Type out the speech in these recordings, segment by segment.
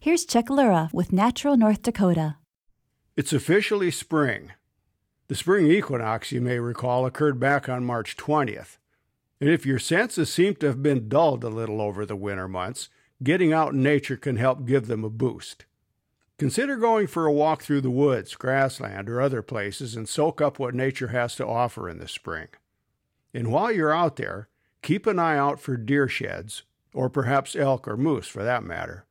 Here's Chuck Lura with Natural North Dakota. It's officially spring. The spring equinox, you may recall, occurred back on March 20th. And if your senses seem to have been dulled a little over the winter months, getting out in nature can help give them a boost. Consider going for a walk through the woods, grassland, or other places and soak up what nature has to offer in the spring. And while you're out there, keep an eye out for deer sheds, or perhaps elk or moose for that matter.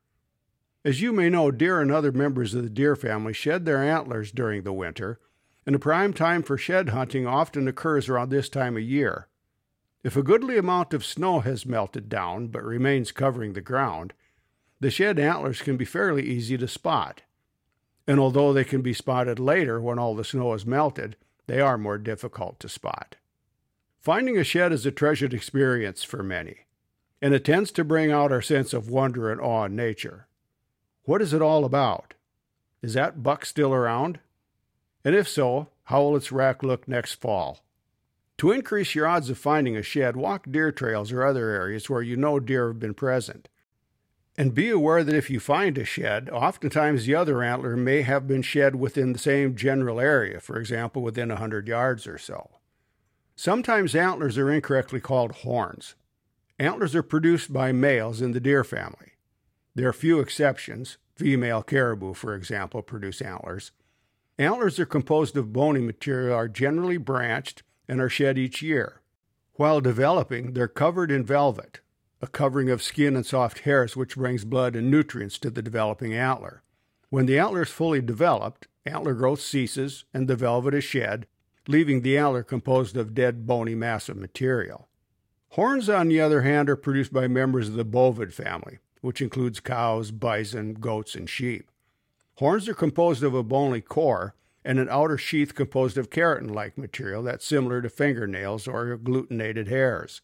As you may know, deer and other members of the deer family shed their antlers during the winter, and a prime time for shed hunting often occurs around this time of year. If a goodly amount of snow has melted down but remains covering the ground, the shed antlers can be fairly easy to spot. And although they can be spotted later when all the snow is melted, they are more difficult to spot. Finding a shed is a treasured experience for many, and it tends to bring out our sense of wonder and awe in nature. What is it all about? Is that buck still around? And if so, how will its rack look next fall? To increase your odds of finding a shed, walk deer trails or other areas where you know deer have been present. And be aware that if you find a shed, oftentimes the other antler may have been shed within the same general area, for example, within 100 yards or so. Sometimes antlers are incorrectly called horns. Antlers are produced by males in the deer family. There are few exceptions. Female caribou, for example, produce antlers. Antlers are composed of bony material, are generally branched, and are shed each year. While developing, they're covered in velvet, a covering of skin and soft hairs which brings blood and nutrients to the developing antler. When the antler is fully developed, antler growth ceases and the velvet is shed, leaving the antler composed of dead, bony mass of material. Horns, on the other hand, are produced by members of the bovid family, which includes cows, bison, goats, and sheep. Horns are composed of a bony core and an outer sheath composed of keratin-like material that's similar to fingernails or agglutinated hairs.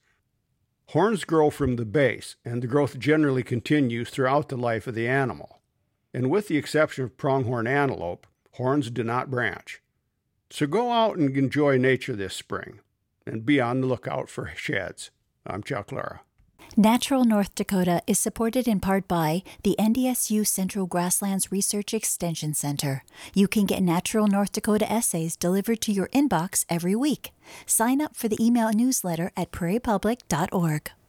Horns grow from the base, and the growth generally continues throughout the life of the animal. And with the exception of pronghorn antelope, horns do not branch. So go out and enjoy nature this spring, and be on the lookout for sheds. I'm Chuck Lura. Natural North Dakota is supported in part by the NDSU Central Grasslands Research Extension Center. You can get Natural North Dakota essays delivered to your inbox every week. Sign up for the email newsletter at prairiepublic.org.